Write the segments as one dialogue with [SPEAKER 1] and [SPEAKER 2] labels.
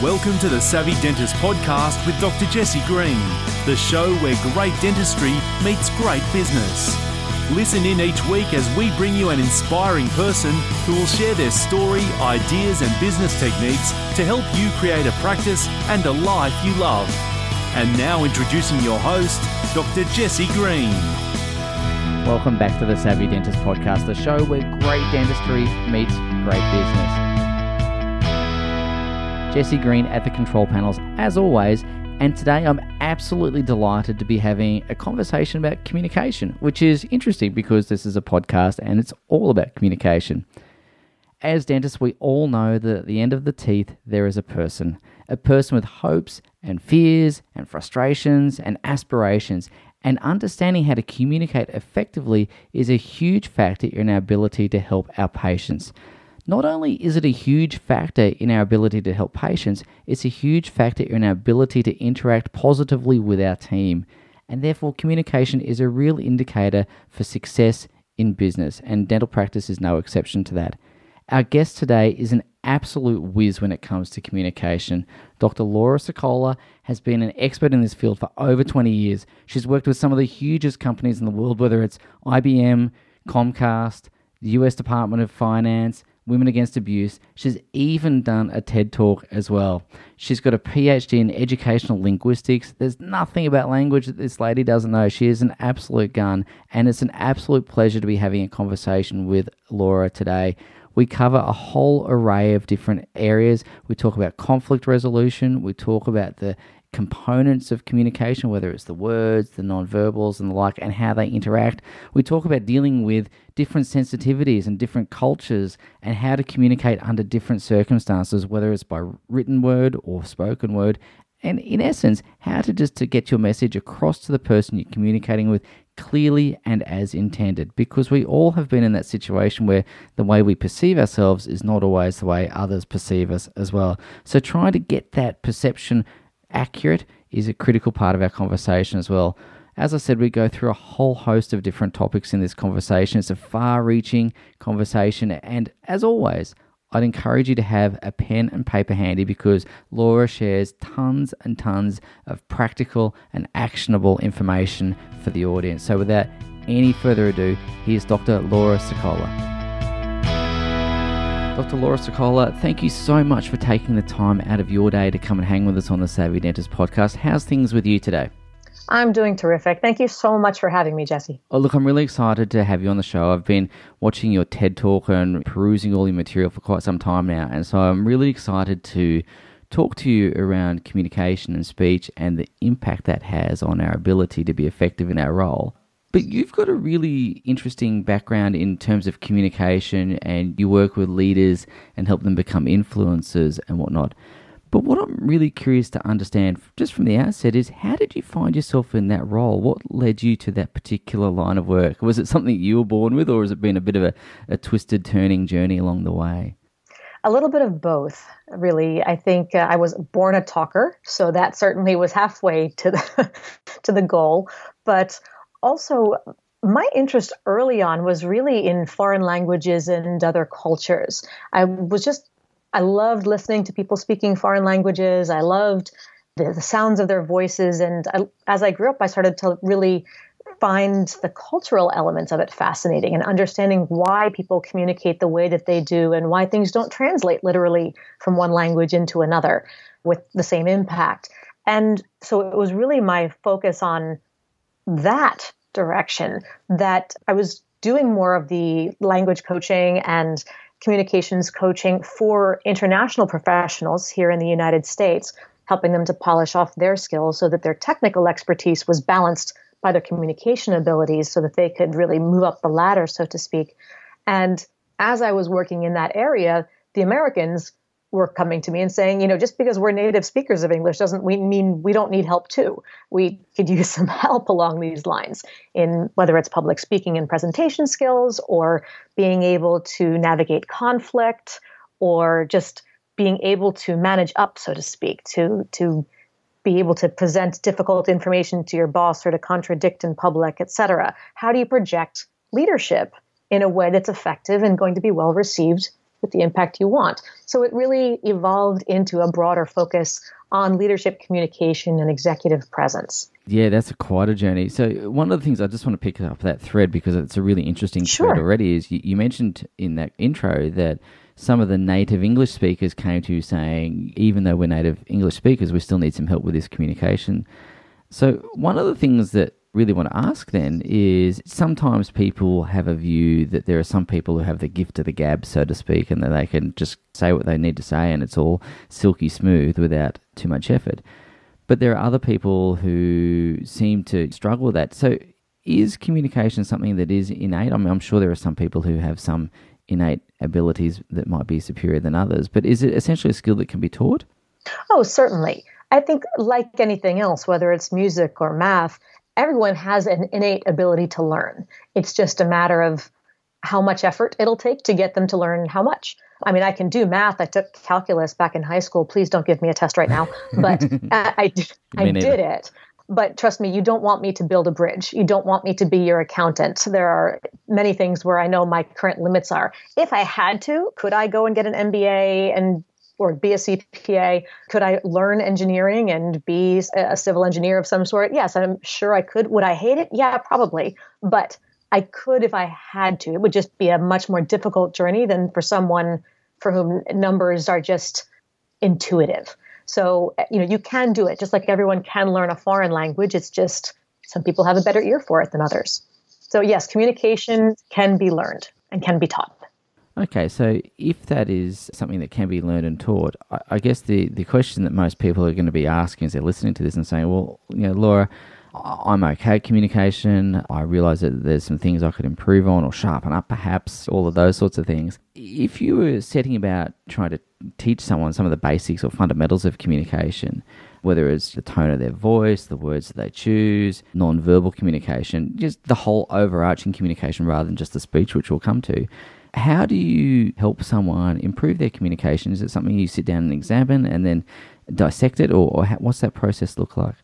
[SPEAKER 1] Welcome to the Savvy Dentist podcast with Dr. Jesse Green, the show where great dentistry meets great business. Listen in each week as we bring you an inspiring person who will share their story, ideas and business techniques to help you create a practice and a life you love. And now introducing your host, Dr. Jesse Green.
[SPEAKER 2] Welcome back to the Savvy Dentist podcast, the show where great dentistry meets great business. Jesse Green at the control panels, as always, and today I'm absolutely delighted to be having a conversation about communication, which is interesting because this is a podcast and it's all about communication. As dentists, we all know that at the end of the teeth, there is a person with hopes and fears and frustrations and aspirations. And understanding how to communicate effectively is a huge factor in our ability to help our patients. Not only is it a huge factor in our ability to help patients, it's a huge factor in our ability to interact positively with our team. And therefore, communication is a real indicator for success in business, and dental practice is no exception to that. Our guest today is an absolute whiz when it comes to communication. Dr. Laura Sikola has been an expert in this field for over 20 years. She's worked with some of the hugest companies in the world, whether it's IBM, Comcast, the US Department of Finance, Women Against Abuse. She's even done a TED Talk as well. She's got a PhD in educational linguistics. There's nothing about language that this lady doesn't know. She is an absolute gun, and it's an absolute pleasure to be having a conversation with Laura today. We cover a whole array of different areas. We talk about conflict resolution. We talk about the components of communication, whether it's the words, the nonverbals and the like, and how they interact. We talk about dealing with different sensitivities and different cultures and how to communicate under different circumstances, whether it's by written word or spoken word. And in essence, how to get your message across to the person you're communicating with clearly and as intended, because we all have been in that situation where the way we perceive ourselves is not always the way others perceive us as well. So trying to get that perception accurate is a critical part of our conversation as well. As I said, we go through a whole host of different topics in this conversation. It's a far-reaching conversation, and as always, I'd encourage you to have a pen and paper handy because Laura shares tons and tons of practical and actionable information for the audience. So without any further ado, here's Dr. Laura Sikola. Dr. Laura Sikola, thank you so much for taking the time out of your day to come and hang with us on the Savvy Dentist podcast. How's things with you today?
[SPEAKER 3] I'm doing terrific. Thank you so much for having me, Jesse.
[SPEAKER 2] Oh, look, I'm really excited to have you on the show. I've been watching your TED Talk and perusing all your material for quite some time now, and so I'm really excited to talk to you around communication and speech and the impact that has on our ability to be effective in our role. But you've got a really interesting background in terms of communication, and you work with leaders and help them become influencers and whatnot. But what I'm really curious to understand just from the outset is, how did you find yourself in that role? What led you to that particular line of work? Was it something you were born with, or has it been a bit of a twisted turning journey along the way?
[SPEAKER 3] A little bit of both, really. I think I was born a talker, so that certainly was halfway to the goal. But also, my interest early on was really in foreign languages and other cultures. I loved listening to people speaking foreign languages. I loved the sounds of their voices. And as I grew up, I started to really find the cultural elements of it fascinating and understanding why people communicate the way that they do and why things don't translate literally from one language into another with the same impact. And so it was really my focus on that direction that I was doing more of the language coaching and communications coaching for international professionals here in the United States, helping them to polish off their skills so that their technical expertise was balanced by their communication abilities so that they could really move up the ladder, so to speak. And as I was working in that area, the Americans were coming to me and saying, just because we're native speakers of English doesn't mean we don't need help too. We could use some help along these lines in whether it's public speaking and presentation skills, or being able to navigate conflict, or just being able to manage up, so to speak, to be able to present difficult information to your boss or to contradict in public, etc. How do you project leadership in a way that's effective and going to be well received with the impact you want. So it really evolved into a broader focus on leadership communication and executive presence.
[SPEAKER 2] Yeah, that's quite a journey. So one of the things I just want to pick up that thread because it's a really interesting thread already is you mentioned in that intro that some of the native English speakers came to you saying, even though we're native English speakers, we still need some help with this communication. So one of the things that really want to ask then is sometimes people have a view that there are some people who have the gift of the gab, so to speak, and that they can just say what they need to say and it's all silky smooth without too much effort. But there are other people who seem to struggle with that. So is communication something that is innate? I mean, I'm sure there are some people who have some innate abilities that might be superior than others, but is it essentially a skill that can be taught?
[SPEAKER 3] Oh, certainly. I think like anything else, whether it's music or math, everyone has an innate ability to learn. It's just a matter of how much effort it'll take to get them to learn how much. I mean, I can do math. I took calculus back in high school. Please don't give me a test right now. But I did it. But trust me, you don't want me to build a bridge. You don't want me to be your accountant. There are many things where I know my current limits are. If I had to, could I go and get an MBA or be a CPA? Could I learn engineering and be a civil engineer of some sort? Yes, I'm sure I could. Would I hate it? Yeah, probably. But I could if I had to. It would just be a much more difficult journey than for someone for whom numbers are just intuitive. So, you can do it just like everyone can learn a foreign language. It's just some people have a better ear for it than others. So yes, communication can be learned and can be taught.
[SPEAKER 2] Okay, so if that is something that can be learned and taught, I guess the question that most people are going to be asking as they're listening to this and saying, well, Laura, I'm okay at communication. I realize that there's some things I could improve on or sharpen up perhaps, all of those sorts of things. If you were setting about trying to teach someone some of the basics or fundamentals of communication, whether it's the tone of their voice, the words that they choose, non-verbal communication, just the whole overarching communication rather than just the speech, which we'll come to, how do you help someone improve their communication? Is it something you sit down and examine and then dissect it, or what's that process look like?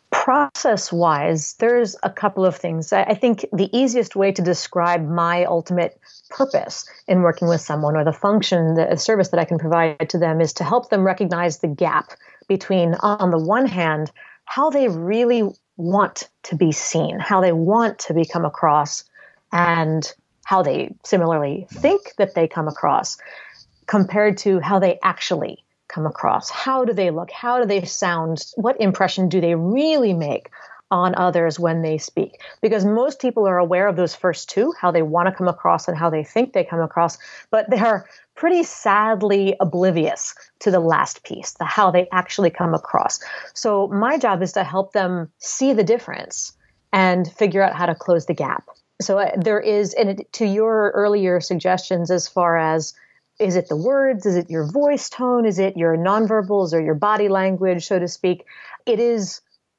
[SPEAKER 3] Process-wise, there's a couple of things. I think the easiest way to describe my ultimate purpose in working with someone or the function, the service that I can provide to them is to help them recognize the gap between, on the one hand, how they really want to be seen, how they want to be come across, and how they similarly think that they come across compared to how they actually come across. How do they look? How do they sound? What impression do they really make on others when they speak? Because most people are aware of those first two, how they want to come across and how they think they come across, but they are pretty sadly oblivious to the last piece, the how they actually come across. So my job is to help them see the difference and figure out how to close the gap. So there is, and to your earlier suggestions as far as, is it the words? Is it your voice tone? Is it your nonverbals or your body language, so to speak? It's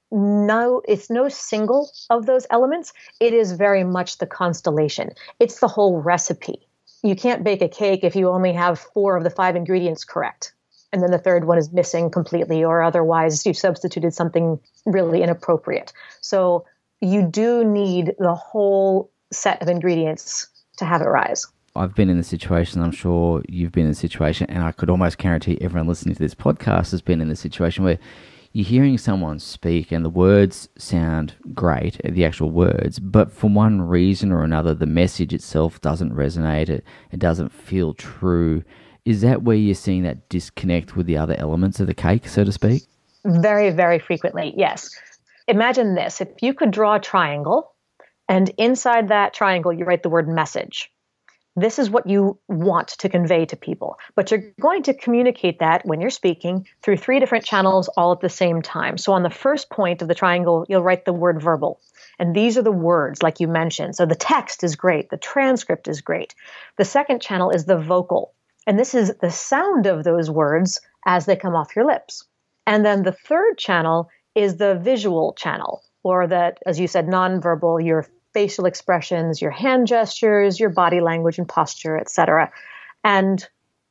[SPEAKER 3] no single of those elements. It is very much the constellation. It's the whole recipe. You can't bake a cake if you only have 4 of the 5 ingredients correct, and then the third one is missing completely, or otherwise you've substituted something really inappropriate. So you do need the whole set of ingredients to have it rise.
[SPEAKER 2] I've been in the situation, I'm sure you've been in the situation, and I could almost guarantee everyone listening to this podcast has been in the situation where you're hearing someone speak and the words sound great, the actual words, but for one reason or another, the message itself doesn't resonate, it doesn't feel true. Is that where you're seeing that disconnect with the other elements of the cake, so to speak?
[SPEAKER 3] Very, very frequently, yes. Imagine this. If you could draw a triangle, and inside that triangle, you write the word message. This is what you want to convey to people, but you're going to communicate that when you're speaking through 3 different channels all at the same time. So on the first point of the triangle, you'll write the word verbal. And these are the words, like you mentioned. So the text is great. The transcript is great. The second channel is the vocal. And this is the sound of those words as they come off your lips. And then the third channel is the visual channel, or that, as you said, nonverbal, your facial expressions, your hand gestures, your body language and posture, etc. And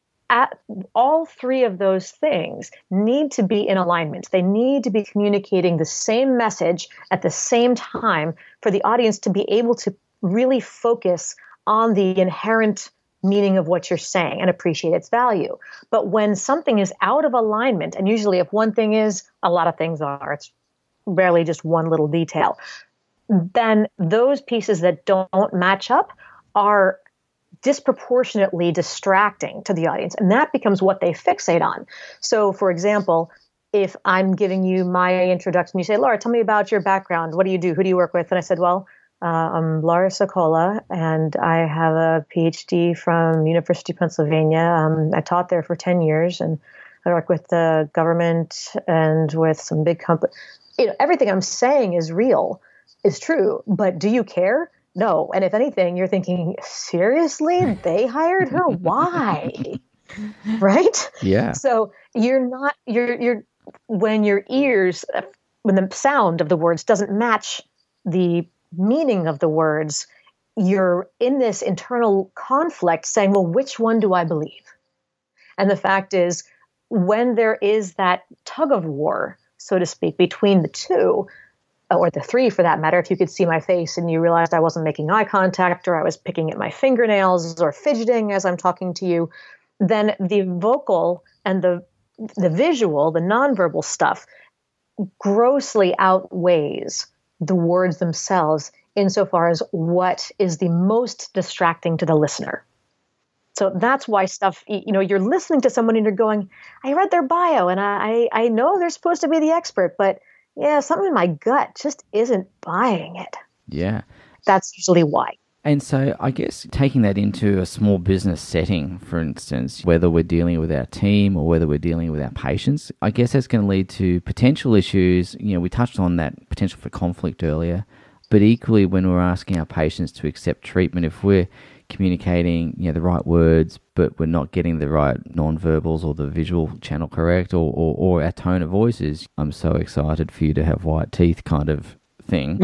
[SPEAKER 3] all 3 of those things need to be in alignment. They need to be communicating the same message at the same time for the audience to be able to really focus on the inherent meaning of what you're saying and appreciate its value. But when something is out of alignment, and usually if one thing is, a lot of things are, it's rarely just one little detail, then those pieces that don't match up are disproportionately distracting to the audience. And that becomes what they fixate on. So, for example, if I'm giving you my introduction, you say, Laura, tell me about your background. What do you do? Who do you work with? And I said, well, I'm Laura Sokola, and I have a PhD from University of Pennsylvania. I taught there for 10 years, and I work with the government and with some big companies. Everything I'm saying is real, is true, but do you care? No. And if anything, you're thinking, seriously? They hired her? Why? Right?
[SPEAKER 2] Yeah.
[SPEAKER 3] So when your ears, when the sound of the words doesn't match the meaning of the words, you're in this internal conflict saying, well, which one do I believe? And the fact is, when there is that tug of war, so to speak, between the two, or the three for that matter, if you could see my face and you realized I wasn't making eye contact, or I was picking at my fingernails or fidgeting as I'm talking to you, then the vocal and the visual, the nonverbal stuff, grossly outweighs the words themselves insofar as what is the most distracting to the listener. So that's why stuff, you're listening to someone and you're going, I read their bio and I know they're supposed to be the expert, but yeah, something in my gut just isn't buying it.
[SPEAKER 2] Yeah.
[SPEAKER 3] That's usually why.
[SPEAKER 2] And so I guess taking that into a small business setting, for instance, whether we're dealing with our team or whether we're dealing with our patients, I guess that's going to lead to potential issues. We touched on that potential for conflict earlier, but equally when we're asking our patients to accept treatment, if we're communicating the right words, but we're not getting the right nonverbals or the visual channel correct, or our tone of voices, I'm so excited for you to have white teeth kind of thing.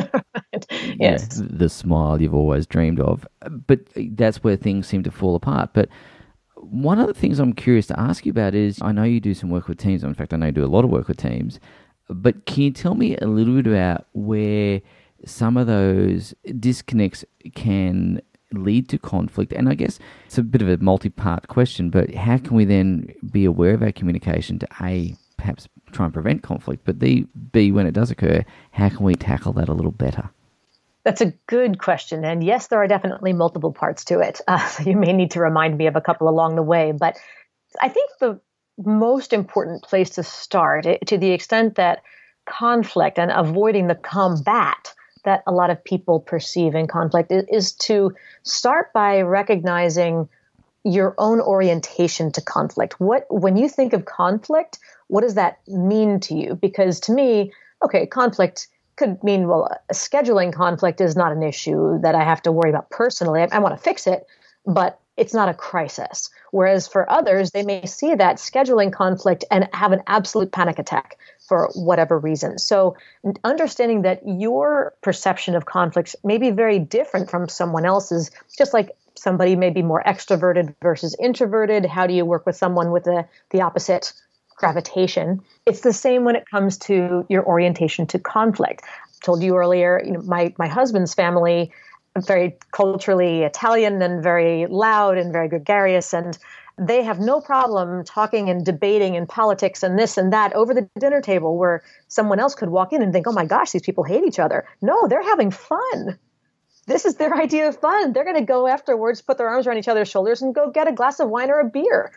[SPEAKER 3] Yes.
[SPEAKER 2] The smile you've always dreamed of. But that's where things seem to fall apart. But one of the things I'm curious to ask you about is, I know you do some work with teams. In fact, I know you do a lot of work with teams. But can you tell me a little bit about where some of those disconnects can lead to conflict? And I guess it's a bit of a multi-part question, but how can we then be aware of our communication to A, perhaps try and prevent conflict, but B, when it does occur, how can we tackle that a little better?
[SPEAKER 3] That's a good question. And yes, there are definitely multiple parts to it. So you may need to remind me of a couple along the way. But I think the most important place to start, to the extent that conflict and avoiding the combat that a lot of people perceive in conflict, is to start by recognizing your own orientation to conflict. When you think of conflict, what does that mean to you? Because to me, okay, conflict could mean, well, a scheduling conflict is not an issue that I have to worry about personally. I want to fix it, but it's not a crisis. Whereas for others, they may see that scheduling conflict and have an absolute panic attack for whatever reason. So understanding that your perception of conflicts may be very different from someone else's, just like somebody may be more extroverted versus introverted. How do you work with someone with the opposite gravitation? It's the same when it comes to your orientation to conflict. I told you earlier, my husband's family, very culturally Italian and very loud and very gregarious, and they have no problem talking and debating in politics and this and that over the dinner table, where someone else could walk in and think, oh my gosh, these people hate each other. No, they're having fun. This is their idea of fun. They're going to go afterwards, put their arms around each other's shoulders and go get a glass of wine or a beer.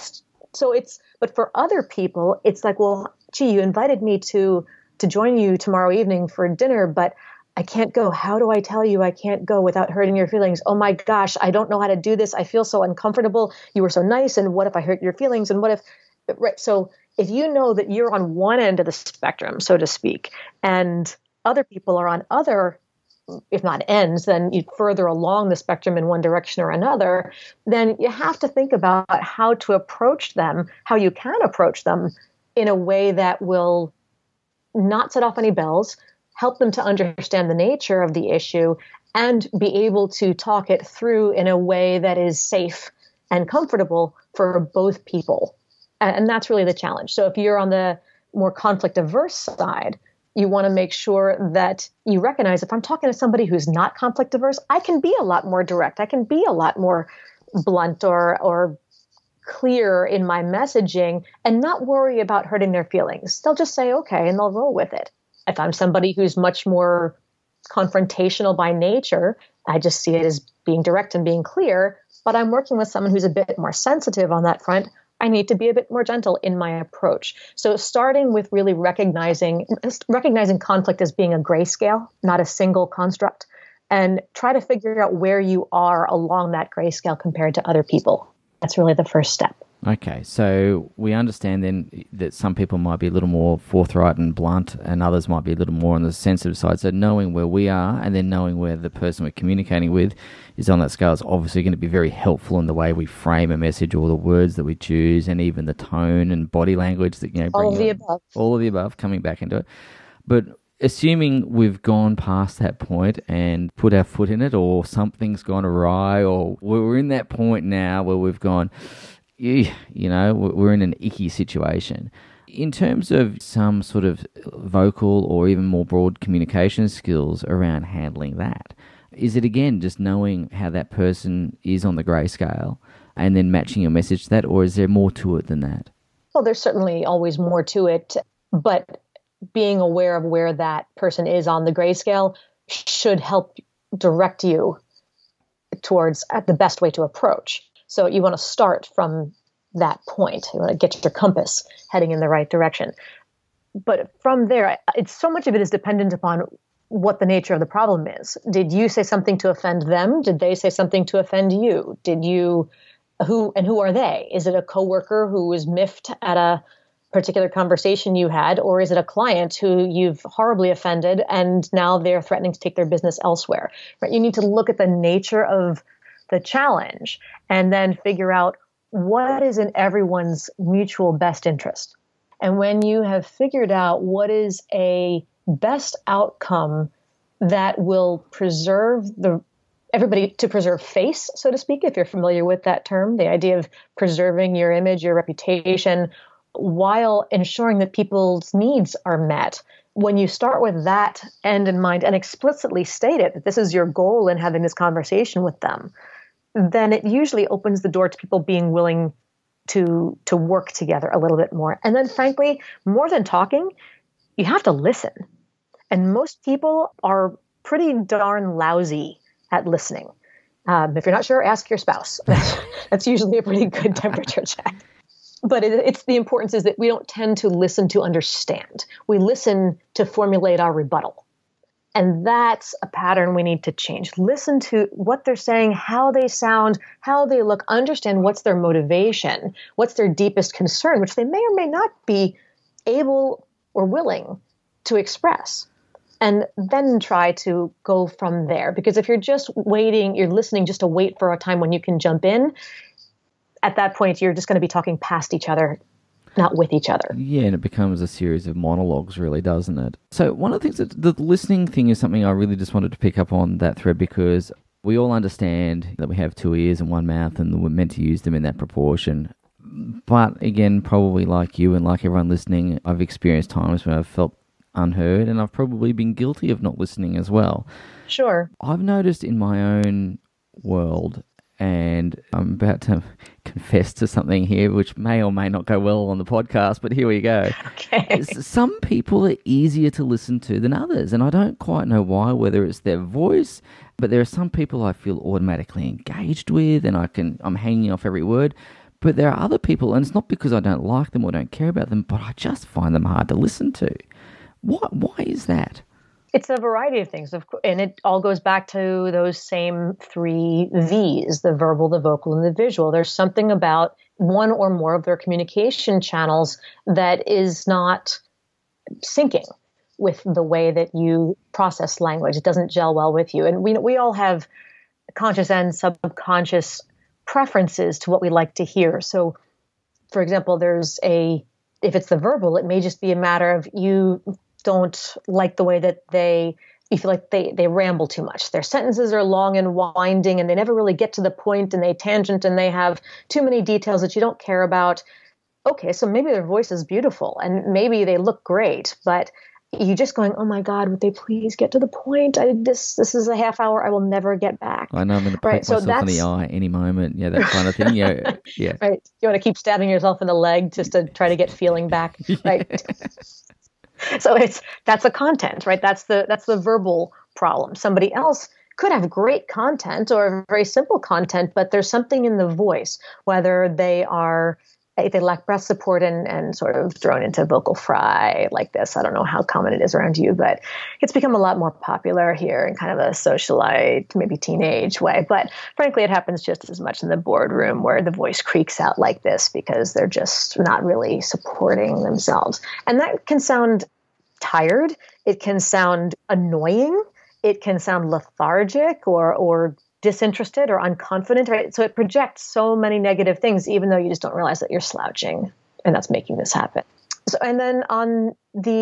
[SPEAKER 3] But for other people, it's like, well, gee, you invited me to join you tomorrow evening for dinner, but I can't go. How do I tell you I can't go without hurting your feelings? Oh my gosh, I don't know how to do this. I feel so uncomfortable. You were so nice. And what if I hurt your feelings? And what if, right? So if you know that you're on one end of the spectrum, so to speak, and other people are on other, if not ends, then you further along the spectrum in one direction or another, then you have to think about how to approach them, how you can approach them in a way that will not set off any bells, help them to understand the nature of the issue, and be able to talk it through in a way that is safe and comfortable for both people. And that's really the challenge. So if you're on the more conflict averse side, you want to make sure that you recognize, if I'm talking to somebody who's not conflict averse, I can be a lot more direct. I can be a lot more blunt or clear in my messaging and not worry about hurting their feelings. They'll just say, okay, and they'll roll with it. If I'm somebody who's much more confrontational by nature, I just see it as being direct and being clear, but I'm working with someone who's a bit more sensitive on that front. I need to be a bit more gentle in my approach. So starting with really recognizing conflict as being a grayscale, not a single construct, and try to figure out where you are along that grayscale compared to other people. That's really the first step.
[SPEAKER 2] Okay, so we understand then that some people might be a little more forthright and blunt and others might be a little more on the sensitive side. So knowing where we are and then knowing where the person we're communicating with is on that scale is obviously going to be very helpful in the way we frame a message, or the words that we choose, and even the tone and body language that,
[SPEAKER 3] all of the above.
[SPEAKER 2] All of the above, coming back into it. But assuming we've gone past that point and put our foot in it, or something's gone awry, or we're in that point now where we've gone, we're in an icky situation. In terms of some sort of vocal or even more broad communication skills around handling that, is it again just knowing how that person is on the grayscale and then matching your message to that, or is there more to it than that?
[SPEAKER 3] Well, there's certainly always more to it, but being aware of where that person is on the grayscale should help direct you towards the best way to approach. So you want to start from that point. You want to get your compass heading in the right direction. But from there, it's so much of it is dependent upon what the nature of the problem is. Did you say something to offend them? Did they say something to offend you? Who are they? Is it a coworker who was miffed at a particular conversation you had, or is it a client who you've horribly offended and now they're threatening to take their business elsewhere? Right? You need to look at the nature of the challenge and then figure out what is in everyone's mutual best interest. And when you have figured out what is a best outcome that will preserve everybody to preserve face, so to speak, if you're familiar with that term, the idea of preserving your image, your reputation, while ensuring that people's needs are met. When you start with that end in mind and explicitly state it, that this is your goal in having this conversation with them, then it usually opens the door to people being willing to work together a little bit more. And then frankly, more than talking, you have to listen. And most people are pretty darn lousy at listening. If you're not sure, ask your spouse. That's usually a pretty good temperature check. But it's the importance is that we don't tend to listen to understand. We listen to formulate our rebuttal. And that's a pattern we need to change. Listen to what they're saying, how they sound, how they look, understand what's their motivation, what's their deepest concern, which they may or may not be able or willing to express. And then try to go from there. Because if you're just waiting, you're listening just to wait for a time when you can jump in, at that point, you're just going to be talking past each other, not with each other.
[SPEAKER 2] Yeah, and it becomes a series of monologues, really, doesn't it? So one of the things that the listening thing is something I really just wanted to pick up on that thread, because we all understand that we have two ears and one mouth and we're meant to use them in that proportion. But again, probably like you and like everyone listening, I've experienced times when I've felt unheard, and I've probably been guilty of not listening as well.
[SPEAKER 3] Sure.
[SPEAKER 2] I've noticed in my own world, and I'm about to confess to something here which may or may not go well on the podcast, but here we go.
[SPEAKER 3] Okay.
[SPEAKER 2] Some people are easier to listen to than others, and I don't quite know why, whether it's their voice, but there are some people I feel automatically engaged with, and I'm hanging off every word. But there are other people, and it's not because I don't like them or don't care about them, but I just find them hard to listen to. Why is that?
[SPEAKER 3] It's a variety of things, and it all goes back to those same 3 V's, the verbal, the vocal, and the visual. There's something about one or more of their communication channels that is not syncing with the way that you process language. It doesn't gel well with you. And we all have conscious and subconscious preferences to what we like to hear. So, for example, if it's the verbal, it may just be a matter of you don't like the way that you feel like they ramble too much. Their sentences are long and winding and they never really get to the point, and they tangent and they have too many details that you don't care about. Okay, so maybe their voice is beautiful and maybe they look great, but you just going, oh my God, would they please get to the point? This is a half hour I will never get back.
[SPEAKER 2] I know I'm going to poke myself in the eye any moment. Yeah, that kind of thing. Yeah. Yeah.
[SPEAKER 3] Right. You want to keep stabbing yourself in the leg just to try to get feeling back. Right. So that's the content, right? That's the verbal problem. Somebody else could have great content or very simple content, but there's something in the voice, whether if they lack breath support and sort of thrown into vocal fry like this. I don't know how common it is around you, but it's become a lot more popular here in kind of a socialite, maybe teenage way. But frankly, it happens just as much in the boardroom where the voice creaks out like this because they're just not really supporting themselves. And that can sound tired. It can sound annoying. It can sound lethargic or disinterested or unconfident, right? So it projects so many negative things, even though you just don't realize that you're slouching and that's making this happen. So, and then on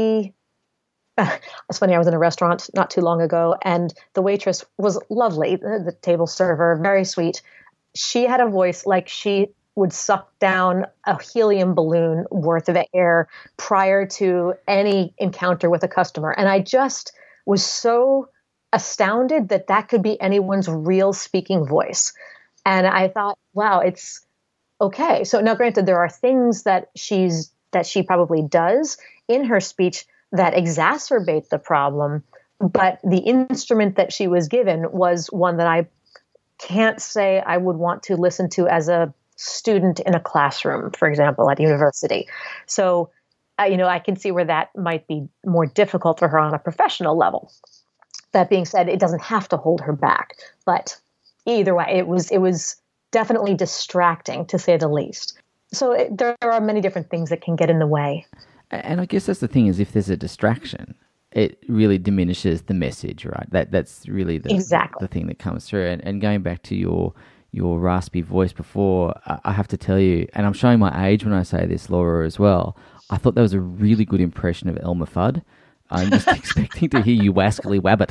[SPEAKER 3] it's funny, I was in a restaurant not too long ago and the waitress was lovely, the table server, very sweet. She had a voice like she would suck down a helium balloon worth of air prior to any encounter with a customer. And I just was so astounded that could be anyone's real speaking voice. And I thought, wow, it's okay. So now granted, there are things that she probably does in her speech that exacerbate the problem, but the instrument that she was given was one that I can't say I would want to listen to as a student in a classroom, for example, at university. So, I can see where that might be more difficult for her on a professional level. That being said, it doesn't have to hold her back, but either way, it was definitely distracting to say the least. So there are many different things that can get in the way.
[SPEAKER 2] And I guess that's the thing is if there's a distraction, it really diminishes the message, right? That's really the thing that comes through. And going back to your raspy voice before, I have to tell you, and I'm showing my age when I say this, Laura, as well, I thought that was a really good impression of Elmer Fudd. I'm just expecting to hear you wascally wabbit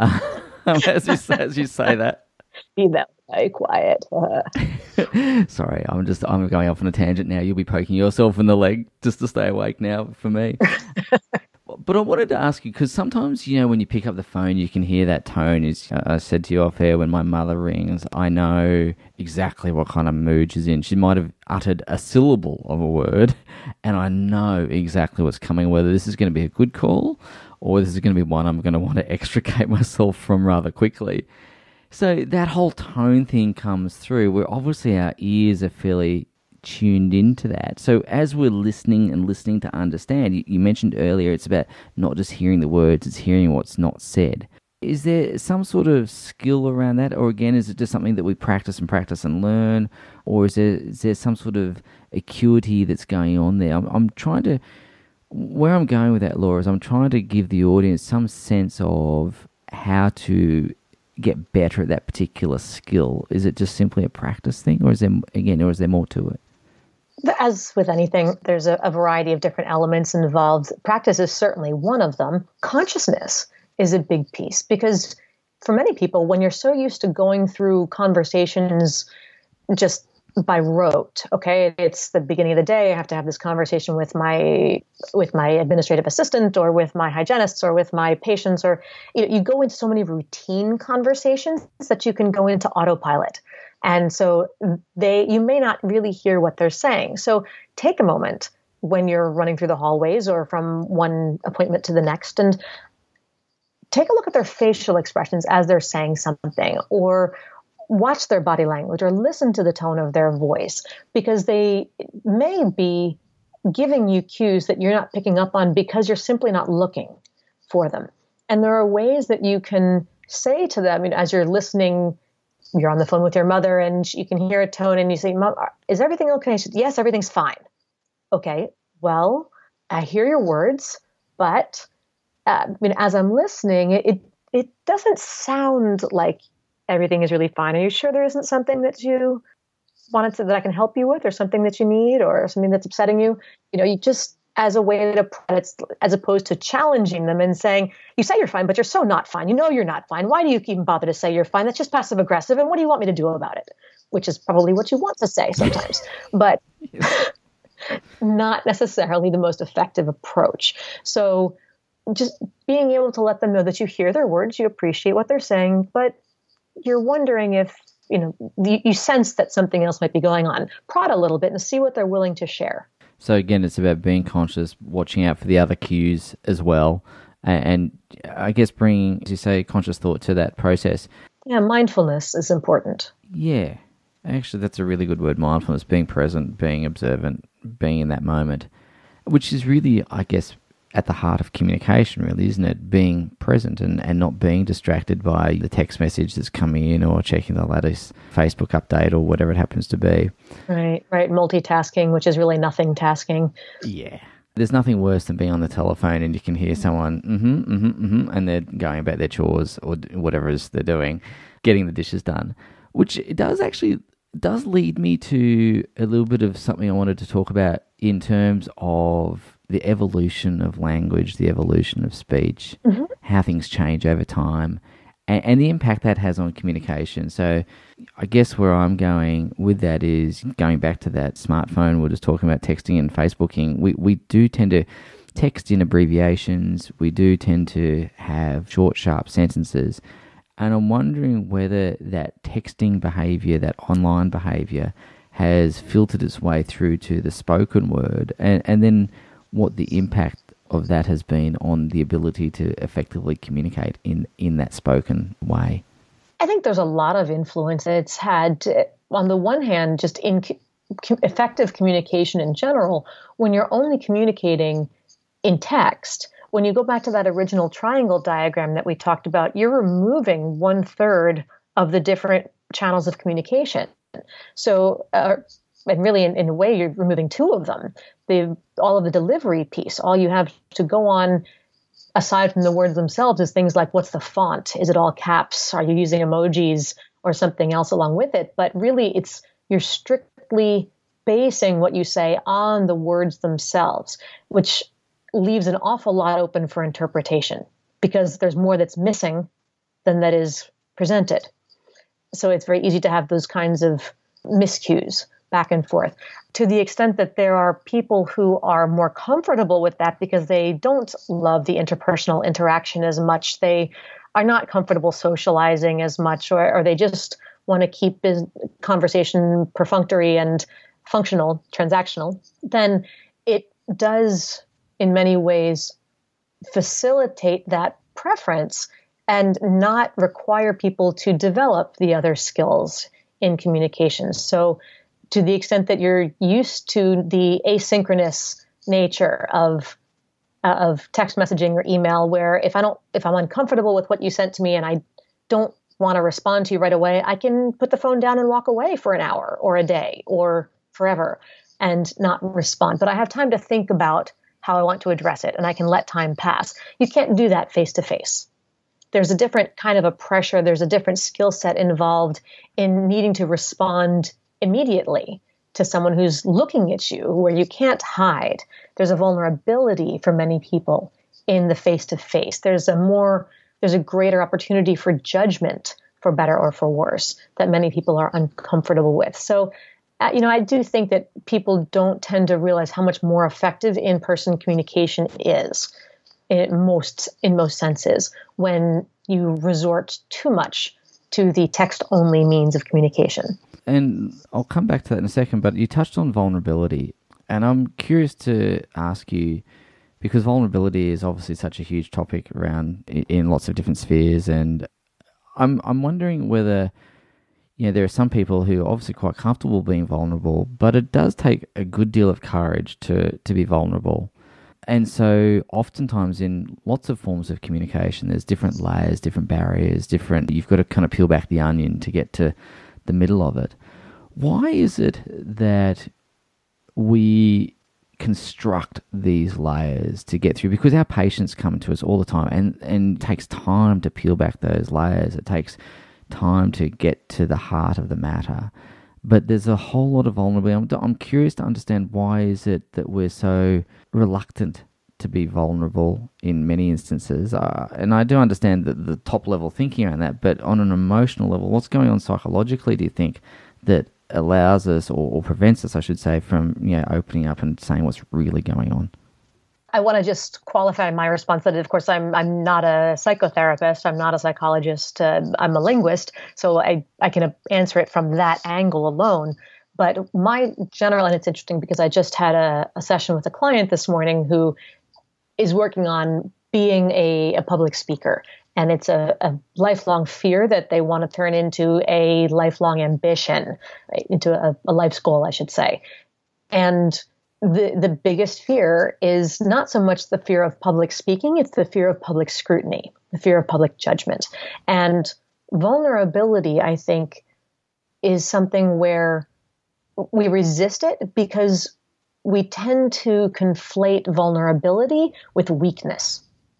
[SPEAKER 2] as you say that.
[SPEAKER 3] Be that way quiet.
[SPEAKER 2] Sorry, I'm going off on a tangent now. You'll be poking yourself in the leg just to stay awake now for me. But I wanted to ask you, because sometimes, when you pick up the phone, you can hear that tone. I said to you off air, when my mother rings, I know exactly what kind of mood she's in. She might have uttered a syllable of a word, and I know exactly what's coming, whether this is going to be a good call or this is going to be one I'm going to want to extricate myself from rather quickly. So that whole tone thing comes through, where obviously our ears are fairly tuned into that. So as we're listening to understand, you mentioned earlier it's about not just hearing the words, it's hearing what's not said. Is there some sort of skill around that, or again, is it just something that we practice and learn, or is there some sort of acuity that's going on there? I'm trying to, where I'm going with that, Laura, is I'm trying to give the audience some sense of how to get better at that particular skill. Is it just simply a practice thing, or is there more to it?
[SPEAKER 3] As with anything, there's a variety of different elements involved. Practice is certainly one of them. Consciousness is a big piece, because for many people, when you're so used to going through conversations just by rote, okay, it's the beginning of the day, I have to have this conversation with my administrative assistant or with my hygienists or with my patients, or you go into so many routine conversations that you can go into autopilot. And so you may not really hear what they're saying. So take a moment when you're running through the hallways or from one appointment to the next and take a look at their facial expressions as they're saying something, or watch their body language, or listen to the tone of their voice, because they may be giving you cues that you're not picking up on because you're simply not looking for them. And there are ways that you can say to them, as you're listening, you're on the phone with your mother and you can hear a tone and you say, Mom, is everything okay? She said, yes, everything's fine. Okay, well, I hear your words, but as I'm listening, it doesn't sound like everything is really fine. Are you sure there isn't something that you wanted that I can help you with, or something that you need, or something that's upsetting you? You just, as a way to, as opposed to challenging them and saying, you say you're fine, but you're so not fine. You're not fine. Why do you even bother to say you're fine? That's just passive aggressive. And what do you want me to do about it? Which is probably what you want to say sometimes, but not necessarily the most effective approach. So just being able to let them know that you hear their words, you appreciate what they're saying, but you're wondering if, you sense that something else might be going on. Prod a little bit and see what they're willing to share.
[SPEAKER 2] So again, it's about being conscious, watching out for the other cues as well, and I guess bringing, as you say, conscious thought to that process.
[SPEAKER 3] Yeah, mindfulness is important.
[SPEAKER 2] Yeah, actually, that's a really good word, mindfulness, being present, being observant, being in that moment, which is really, I guess, at the heart of communication, really, isn't it? Being present and not being distracted by the text message that's coming in or checking the latest Facebook update or whatever it happens to be.
[SPEAKER 3] Right. Multitasking, which is really nothing tasking.
[SPEAKER 2] Yeah. There's nothing worse than being on the telephone and you can hear someone, and they're going about their chores or whatever it is they're doing, getting the dishes done, which it does lead me to a little bit of something I wanted to talk about in terms of the evolution of language, the evolution of speech, how things change over time, and the impact that has on communication. So I guess where I'm going with that is going back to that smartphone. We're just talking about texting and Facebooking. We do tend to text in abbreviations. We do tend to have short, sharp sentences. And I'm wondering whether that texting behavior, that online behavior, has filtered its way through to the spoken word, and then what the impact of that has been on the ability to effectively communicate in that spoken way.
[SPEAKER 3] I think there's a lot of influence it's had. On the one hand, just in effective communication in general, when you're only communicating in text, when you go back to that original triangle diagram that we talked about, you're removing 1/3 of the different channels of communication. So, and really, in a way, you're removing 2 of them. All of the delivery piece, all you have to go on, aside from the words themselves, is things like, what's the font? Is it all caps? Are you using emojis or something else along with it? But really, you're strictly basing what you say on the words themselves, which leaves an awful lot open for interpretation because there's more that's missing than that is presented. So it's very easy to have those kinds of miscues back and forth. To the extent that there are people who are more comfortable with that because they don't love the interpersonal interaction as much, they are not comfortable socializing as much, or they just want to keep conversation perfunctory and functional, transactional, then it does in many ways facilitate that preference and not require people to develop the other skills in communication. So to the extent that you're used to the asynchronous nature of text messaging or email, where if I'm uncomfortable with what you sent to me and I don't want to respond to you right away, I can put the phone down and walk away for an hour or a day or forever and not respond. But I have time to think about how I want to address it, and I can let time pass. You can't do that face to face. There's a different kind of a pressure. There's a different skill set involved in needing to respond immediately to someone who's looking at you, where you can't hide. There's a vulnerability for many people in the face-to-face. There's a greater opportunity for judgment, for better or for worse, that many people are uncomfortable with. So, I do think that people don't tend to realize how much more effective in-person communication is in most senses when you resort too much to the text-only means of communication.
[SPEAKER 2] And I'll come back to that in a second, but you touched on vulnerability, and I'm curious to ask you, because vulnerability is obviously such a huge topic around in lots of different spheres, and I'm wondering whether, there are some people who are obviously quite comfortable being vulnerable, but it does take a good deal of courage to be vulnerable. And so oftentimes in lots of forms of communication, there's different layers, different barriers, you've got to kind of peel back the onion to get to the middle of it. Why is it that we construct these layers to get through? Because our patients come to us all the time, and it takes time to peel back those layers. It takes time to get to the heart of the matter. But there's a whole lot of vulnerability. I'm curious to understand, why is it that we're so reluctant to be vulnerable in many instances? And I do understand the top level thinking around that, but on an emotional level, what's going on psychologically, do you think, that allows us, or prevents us, I should say, from opening up and saying what's really going on?
[SPEAKER 3] I want to just qualify my response that, of course, I'm not a psychotherapist. I'm not a psychologist. I'm a linguist. So I can answer it from that angle alone. But my general, and it's interesting because I just had a session with a client this morning who is working on being a public speaker. And it's a lifelong fear that they want to turn into a lifelong ambition, into a life's goal, I should say. And the biggest fear is not so much the fear of public speaking, it's the fear of public scrutiny, the fear of public judgment. And vulnerability, I think, is something where we resist it because we tend to conflate vulnerability with weakness.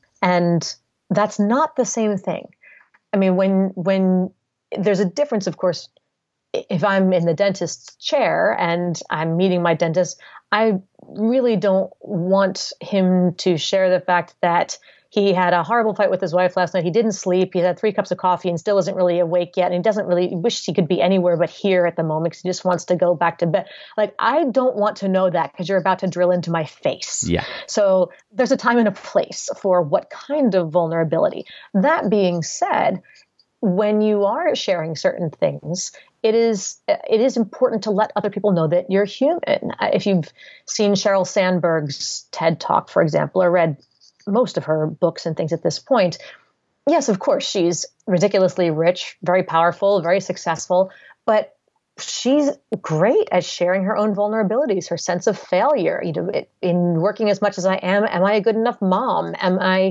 [SPEAKER 3] And that's not the same thing. I mean, when there's a difference, of course, if I'm in the dentist's chair and I'm meeting my dentist, I really don't want him to share the fact that he had a horrible fight with his wife last night. He didn't sleep. He had 3 cups of coffee and still isn't really awake yet. And he doesn't really wish he could be anywhere but here at the moment because he just wants to go back to bed. Like, I don't want to know that because you're about to drill into my face.
[SPEAKER 2] Yeah.
[SPEAKER 3] So there's a time and a place for what kind of vulnerability. That being said, when you are sharing certain things, it is important to let other people know that you're human. If you've seen Sheryl Sandberg's TED Talk, for example, or read most of her books and things at this point, yes, of course, she's ridiculously rich, very powerful, very successful, but she's great at sharing her own vulnerabilities, her sense of failure. In working as much as I am I a good enough mom? Am I,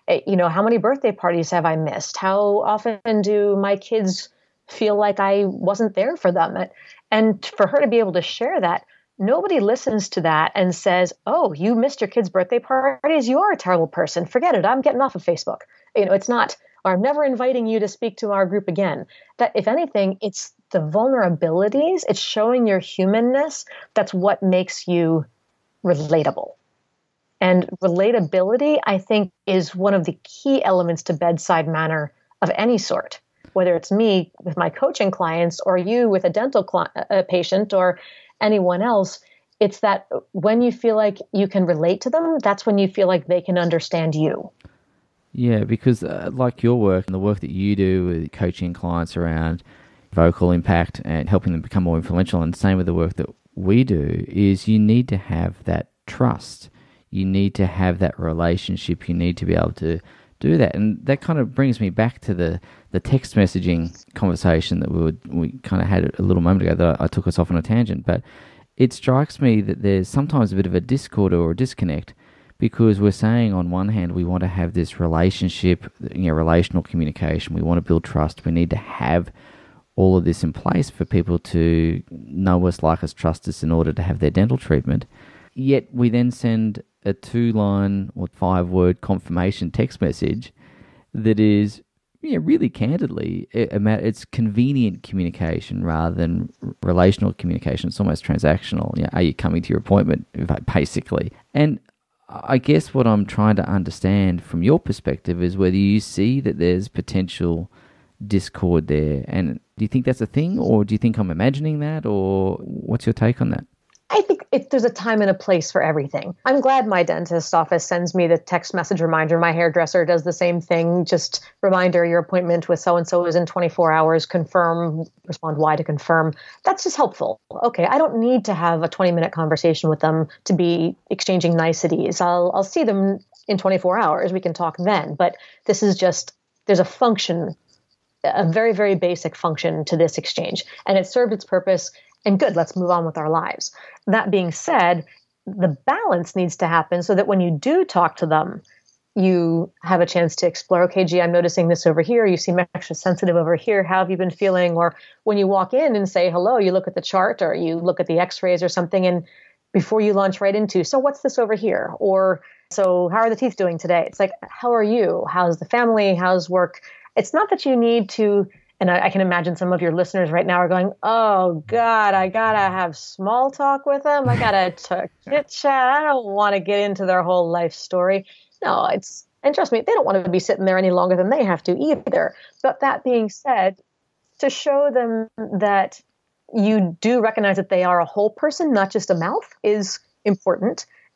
[SPEAKER 3] how many birthday parties have I missed? How often do my kids feel like I wasn't there for them? And for her to be able to share that, nobody listens to that and says, oh, you missed your kids' birthday parties. You are a terrible person. Forget it. I'm getting off of Facebook. It's not, or I'm never inviting you to speak to our group again. That, if anything, it's the vulnerabilities. It's showing your humanness. That's what makes you relatable. And relatability, I think, is one of the key elements to bedside manner of any sort, whether it's me with my coaching clients or you with a dental patient or anyone else. It's that when you feel like you can relate to them, that's when you feel like they can understand you.
[SPEAKER 2] Yeah, because like your work and the work that you do with coaching clients around vocal impact and helping them become more influential, and same with the work that we do, is you need to have that trust. You need to have that relationship. You need to be able to do that. And that kind of brings me back to the text messaging conversation that we kind of had a little moment ago that I took us off on a tangent. But it strikes me that there's sometimes a bit of a discord or a disconnect, because we're saying on one hand we want to have this relationship, relational communication. We want to build trust. We need to have all of this in place for people to know us, like us, trust us in order to have their dental treatment. Yet we then send a 2-line or 5-word confirmation text message that is, really candidly, it's convenient communication rather than relational communication. It's almost transactional. Are you coming to your appointment, basically? And I guess what I'm trying to understand from your perspective is whether you see that there's potential discord there. And do you think that's a thing, or do you think I'm imagining that, or what's your take on that?
[SPEAKER 3] I think there's a time and a place for everything. I'm glad my dentist office sends me the text message reminder. My hairdresser does the same thing. Just reminder, your appointment with so-and-so is in 24 hours. Confirm, respond Y to confirm. That's just helpful. Okay, I don't need to have a 20-minute conversation with them to be exchanging niceties. I'll see them in 24 hours. We can talk then. But this is just, there's a function, a very, very basic function to this exchange. And it served its purpose. And good, let's move on with our lives. That being said, the balance needs to happen so that when you do talk to them, you have a chance to explore, okay, gee, I'm noticing this over here. You seem extra sensitive over here. How have you been feeling? Or when you walk in and say hello, you look at the chart or you look at the x-rays or something, and before you launch right into, so what's this over here? Or, so how are the teeth doing today? It's like, how are you? How's the family? How's work? It's not that you need to. And I can imagine some of your listeners right now are going, oh, God, I got to have small talk with them. I got to chit chat. I don't want to get into their whole life story. No, and trust me, they don't want to be sitting there any longer than they have to either. But that being said, to show them that you do recognize that they are a whole person, not just a mouth, is important.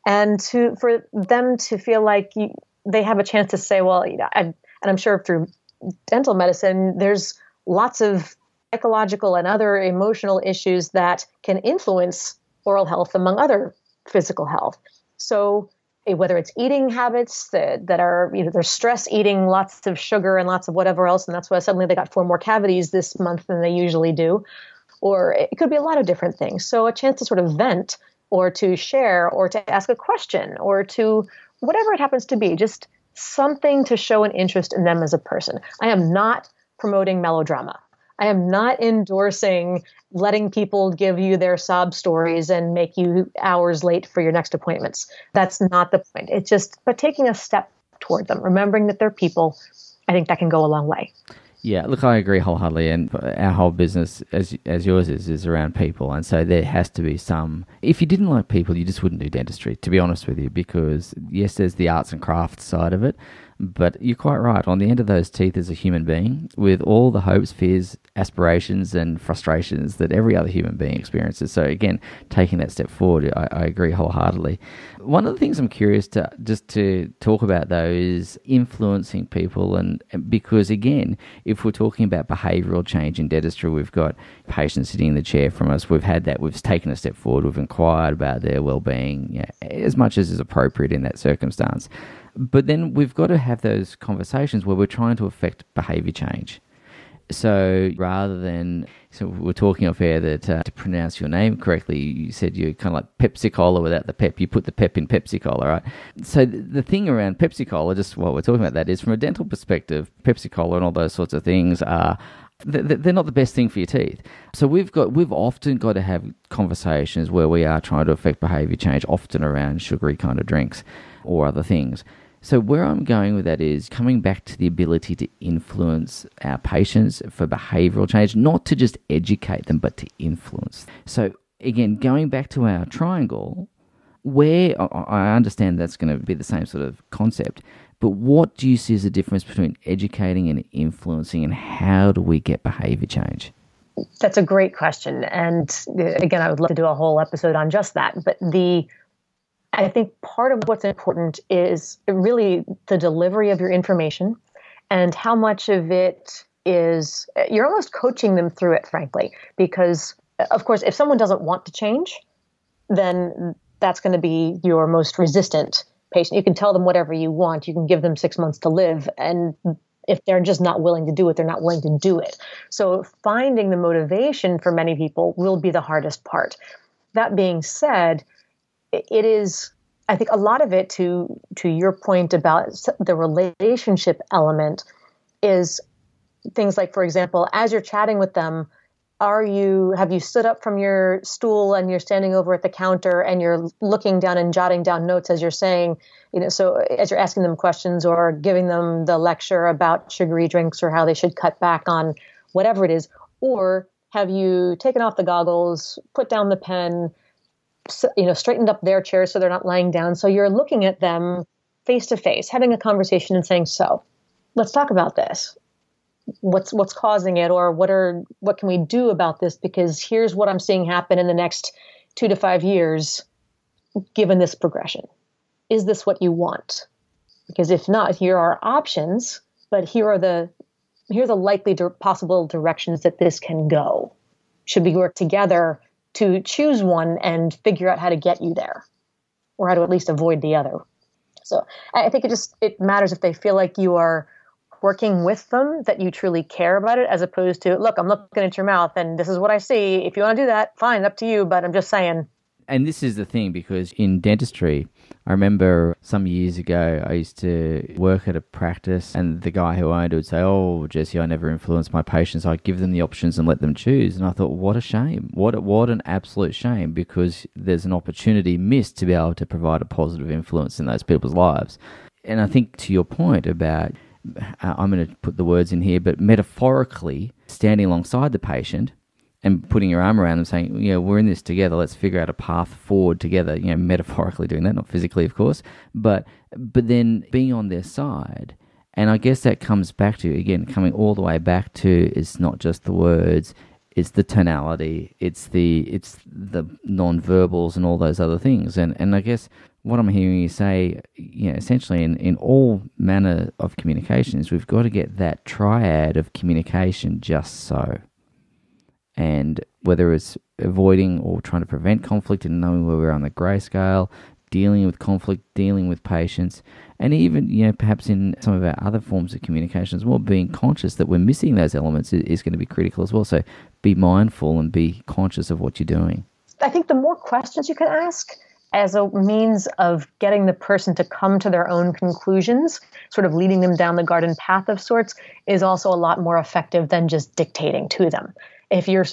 [SPEAKER 3] and for them to feel like they have a chance to say, well, and I'm sure through dental medicine, there's lots of psychological and other emotional issues that can influence oral health among other physical health. So whether it's eating habits that are, they're stress eating lots of sugar and lots of whatever else, and that's why suddenly they got 4 more cavities this month than they usually do. Or it could be a lot of different things. So a chance to sort of vent or to share or to ask a question or to whatever it happens to be, just something to show an interest in them as a person. I am not promoting melodrama. I am not endorsing letting people give you their sob stories and make you hours late for your next appointments. That's not the point. It's just, but taking a step toward them, remembering that they're people, I think that can go a long way.
[SPEAKER 2] Yeah, look, I agree wholeheartedly, and our whole business, as yours is around people, and so there has to be some. If you didn't like people, you just wouldn't do dentistry, to be honest with you, because yes, there's the arts and crafts side of it, but you're quite right. On the end of those teeth is a human being with all the hopes, fears, aspirations, and frustrations that every other human being experiences. So again, taking that step forward, I agree wholeheartedly. One of the things I'm curious to talk about though is influencing people, and because again, if we're talking about behavioural change in dentistry, we've got patients sitting in the chair from us. We've had that. We've taken a step forward. We've inquired about their well-being, as much as is appropriate in that circumstance. But then we've got to have those conversations where we're trying to affect behaviour change. So rather than, so we're talking off air that to pronounce your name correctly, you said you're kind of like Pepsi-Cola without the pep. You put the pep in Pepsi-Cola, right? So the thing around Pepsi-Cola, just while we're talking about that, is from a dental perspective, Pepsi-Cola and all those sorts of things are, they're not the best thing for your teeth. So we've often got to have conversations where we are trying to affect behaviour change, often around sugary kind of drinks or other things. So where I'm going with that is coming back to the ability to influence our patients for behavioural change, not to just educate them, but to influence. So again, going back to our triangle, where I understand that's going to be the same sort of concept, but what do you see as the difference between educating and influencing, and how do we get behaviour change?
[SPEAKER 3] That's a great question. And again, I would love to do a whole episode on just that. But I think part of what's important is really the delivery of your information and how much of it is, you're almost coaching them through it, frankly, because of course, if someone doesn't want to change, then that's going to be your most resistant patient. You can tell them whatever you want. You can give them 6 months to live. And if they're just not willing to do it, they're not willing to do it. So finding the motivation for many people will be the hardest part. That being said, it is, I think a lot of it, to your point about the relationship element, is things like, for example, as you're chatting with them, have you stood up from your stool and you're standing over at the counter and you're looking down and jotting down notes as you're saying, so as you're asking them questions or giving them the lecture about sugary drinks or how they should cut back on whatever it is, or have you taken off the goggles, put down the pen, straightened up their chairs so they're not lying down. So you're looking at them face to face, having a conversation and saying, so let's talk about this. What's causing it, or what can we do about this? Because here's what I'm seeing happen in the next 2 to 5 years, given this progression. Is this what you want? Because if not, here are options, but here are the likely possible directions that this can go. Should we work together to choose one and figure out how to get you there, or how to at least avoid the other? So I think it matters if they feel like you are working with them, that you truly care about it, as opposed to, look, I'm looking at your mouth and this is what I see. If you want to do that, fine, up to you, but I'm just saying.
[SPEAKER 2] And this is the thing, because in dentistry, I remember some years ago, I used to work at a practice, and the guy who owned it would say, oh, Jesse, I never influence my patients. I give them the options and let them choose. And I thought, what a shame. What an absolute shame, because there's an opportunity missed to be able to provide a positive influence in those people's lives. And I think to your point about, I'm going to put the words in here, but metaphorically standing alongside the patient and putting your arm around them, saying, we're in this together. Let's figure out a path forward together. Metaphorically doing that, not physically, of course, but then being on their side. And I guess that comes back to, again, coming all the way back to, it's not just the words, it's the tonality, it's the non-verbals and all those other things. And I guess what I'm hearing you say, essentially in all manner of communications, we've got to get that triad of communication just so. And whether it's avoiding or trying to prevent conflict and knowing where we're on the grey scale, dealing with conflict, dealing with patience, and even, perhaps in some of our other forms of communication as well, being conscious that we're missing those elements is going to be critical as well. So be mindful and be conscious of what you're doing.
[SPEAKER 3] I think the more questions you can ask as a means of getting the person to come to their own conclusions, sort of leading them down the garden path of sorts, is also a lot more effective than just dictating to them. If you're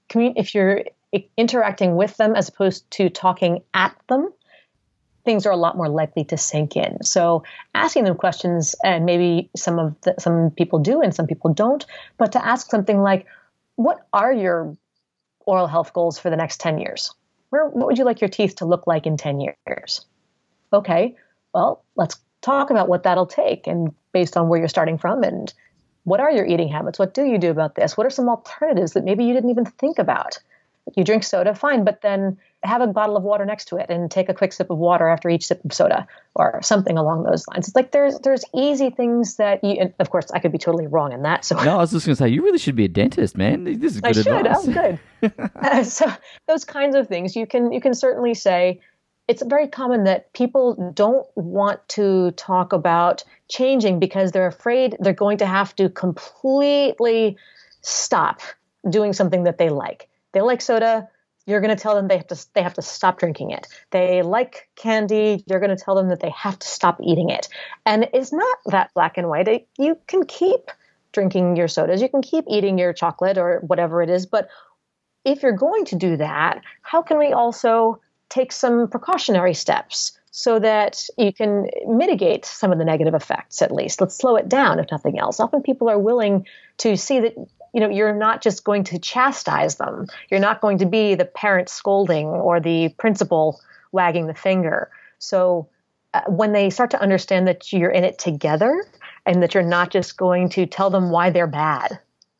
[SPEAKER 3] interacting with them as opposed to talking at them, things are a lot more likely to sink in. So asking them questions, and maybe some people do and some people don't, but to ask something like, what are your oral health goals for the next 10 years? What would you like your teeth to look like in 10 years? Okay, well, let's talk about what that'll take, and based on where you're starting from, and what are your eating habits? What do you do about this? What are some alternatives that maybe you didn't even think about? You drink soda, fine, but then have a bottle of water next to it and take a quick sip of water after each sip of soda, or something along those lines. It's like there's easy things that you, and of course, I could be totally wrong in that. So
[SPEAKER 2] no, I was just going to say, you really should be a dentist, man. This is good advice.
[SPEAKER 3] Oh, good. So those kinds of things, you can certainly say. It's very common that people don't want to talk about changing because they're afraid they're going to have to completely stop doing something that they like. They like soda. You're going to tell them they have to stop drinking it. They like candy. You're going to tell them that they have to stop eating it. And it's not that black and white. You can keep drinking your sodas. You can keep eating your chocolate or whatever it is. But if you're going to do that, how can we also take some precautionary steps so that you can mitigate some of the negative effects, at least? Let's slow it down, if nothing else. Often people are willing to see that, you're not just going to chastise them. You're not going to be the parent scolding or the principal wagging the finger. So when they start to understand that you're in it together and that you're not just going to tell them why they're bad,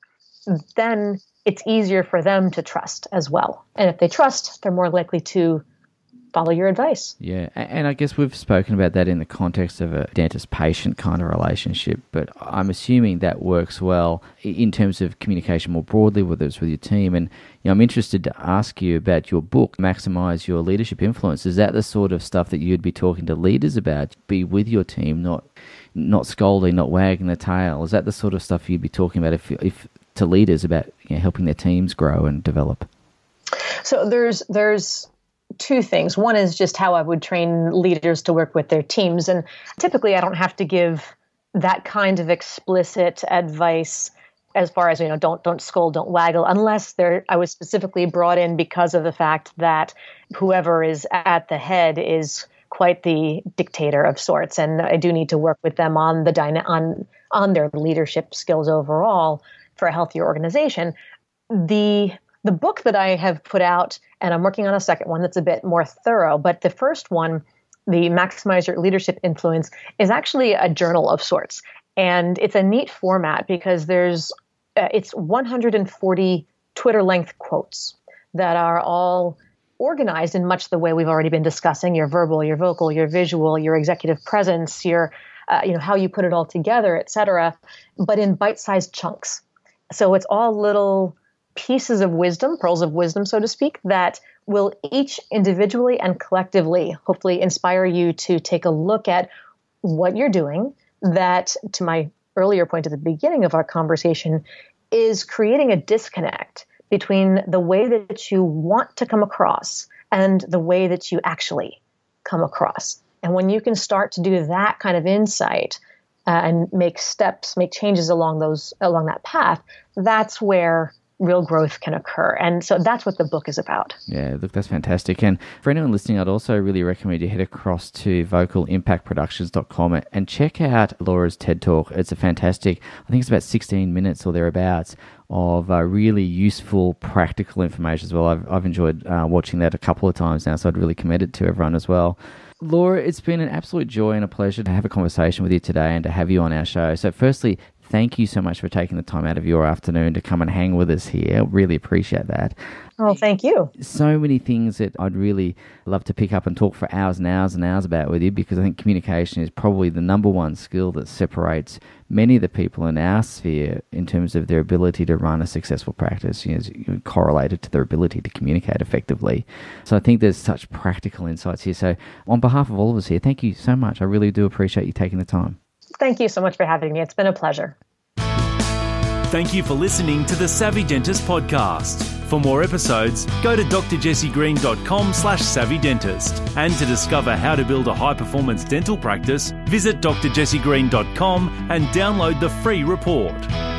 [SPEAKER 3] then it's easier for them to trust as well. And if they trust, they're more likely to follow your advice.
[SPEAKER 2] Yeah, and I guess we've spoken about that in the context of a dentist-patient kind of relationship, but I'm assuming that works well in terms of communication more broadly, whether it's with your team. And I'm interested to ask you about your book, Maximize Your Leadership Influence. Is that the sort of stuff that you'd be talking to leaders about? Be with your team, not scolding, not wagging the tail. Is that the sort of stuff you'd be talking about if to leaders about helping their teams grow and develop?
[SPEAKER 3] So there's two things. One is just how I would train leaders to work with their teams. And typically I don't have to give that kind of explicit advice as far as, don't scold, don't waggle, unless I was specifically brought in because of the fact that whoever is at the head is quite the dictator of sorts. And I do need to work with them on on their leadership skills overall for a healthier organization. The book that I have put out, and I'm working on a second one that's a bit more thorough, but the first one, the Maximize Your Leadership Influence, is actually a journal of sorts. And it's a neat format because it's 140 Twitter-length quotes that are all organized in much the way we've already been discussing: your verbal, your vocal, your visual, your executive presence, your how you put it all together, et cetera, but in bite-sized chunks. So it's all little pieces of wisdom, pearls of wisdom, so to speak, that will each individually and collectively hopefully inspire you to take a look at what you're doing that, to my earlier point at the beginning of our conversation, is creating a disconnect between the way that you want to come across and the way that you actually come across. And when you can start to do that kind of insight and make changes along that path, that's where real growth can occur. And so that's what the book is about.
[SPEAKER 2] Yeah, look, that's fantastic. And for anyone listening, I'd also really recommend you head across to vocalimpactproductions.com and check out Laura's TED Talk. It's a fantastic, I think it's about 16 minutes or thereabouts of really useful, practical information as well. I've enjoyed watching that a couple of times now, so I'd really commend it to everyone as well. Laura, it's been an absolute joy and a pleasure to have a conversation with you today and to have you on our show. So firstly, Thank you so much for taking the time out of your afternoon to come and hang with us here. Really appreciate that.
[SPEAKER 3] Oh, thank you.
[SPEAKER 2] So many things that I'd really love to pick up and talk for hours and hours and hours about with you, because I think communication is probably the number one skill that separates many of the people in our sphere in terms of their ability to run a successful practice, correlated to their ability to communicate effectively. So I think there's such practical insights here. So on behalf of all of us here, thank you so much. I really do appreciate you taking the time.
[SPEAKER 3] Thank you so much for having me. It's been a pleasure.
[SPEAKER 1] Thank you for listening to the Savvy Dentist podcast. For more episodes, go to drjessiegreen.com/savvydentist. And to discover how to build a high-performance dental practice, visit drjessiegreen.com and download the free report.